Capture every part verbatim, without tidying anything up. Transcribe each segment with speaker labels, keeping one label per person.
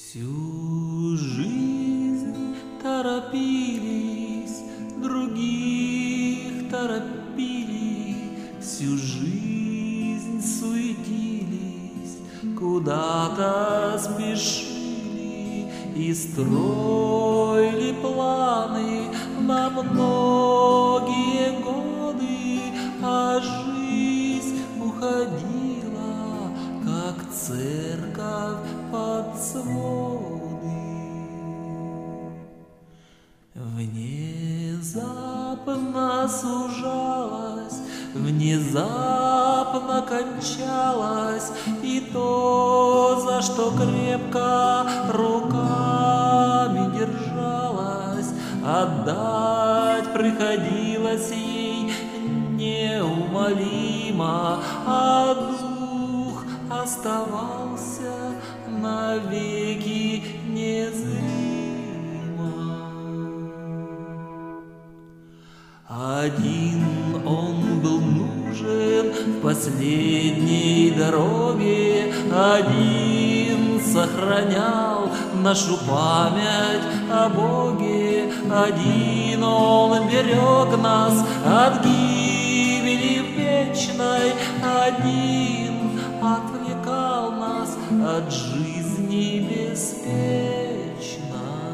Speaker 1: Всю жизнь торопились, других торопили, всю жизнь суетились, куда-то спешили и строили планы на многие годы, а жизнь уходила, как церковь под своды. Внезапно сужалась, внезапно кончалась и то, за что крепко руками держалась, отдать приходилось ей неумолимо, а дух оставался навеки незримо. Один он был нужен в последней дороге, один сохранял нашу память о Боге, один он берег нас от гибели вечной, один отвлекал нас от жизни беспечной.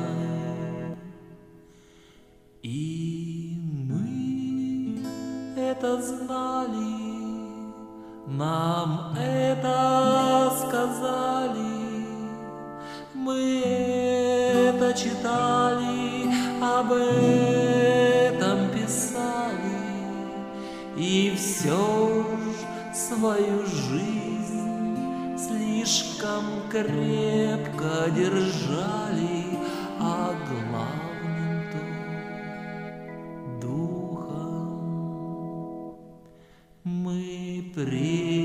Speaker 1: И мы это знали, нам это сказали, мы это читали, об этом писали, и все ж свою жизнь слишком крепко держали, а главным-то духом мы прежде